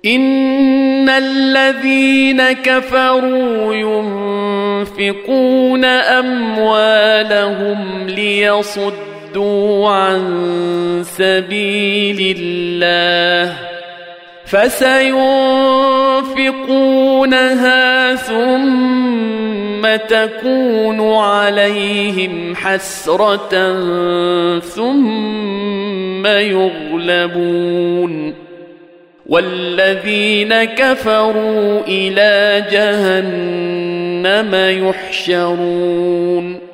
إن الذين كفروا ينفقون أموالهم ليصدوا عن سبيل الله فسينفقونها ثم تكون عليهم حسرة ثم يغلبون والذين كفروا إلى جهنم يحشرون